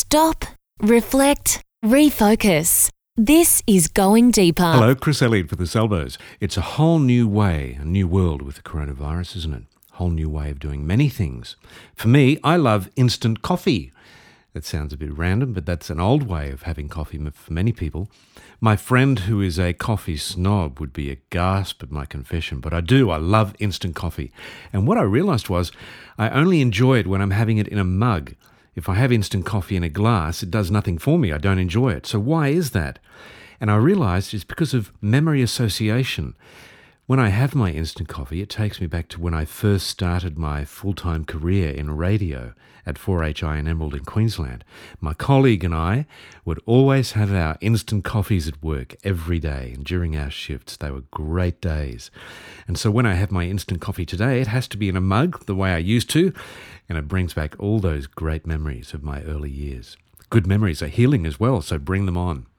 Stop, reflect, refocus. This is Going Deeper. Hello, Chris Elliott for the Salvos. It's a whole new way, a new world with the coronavirus, isn't it? A whole new way of doing many things. For me, I love instant coffee. That sounds a bit random, but that's an old way of having coffee for many people. My friend who is a coffee snob would be aghast at my confession, but I do. I love instant coffee. And what I realised was I only enjoy it when I'm having it in a mug. If I have instant coffee in a glass, it does nothing for me. I don't enjoy it. So why is that? And I realised it's because of memory association. When I have my instant coffee, it takes me back to when I first started my full-time career in radio at 4HI in Emerald in Queensland. My colleague and I would always have our instant coffees at work every day, and during our shifts. They were great days. And so when I have my instant coffee today, it has to be in a mug the way I used to, and it brings back all those great memories of my early years. Good memories are healing as well, so bring them on.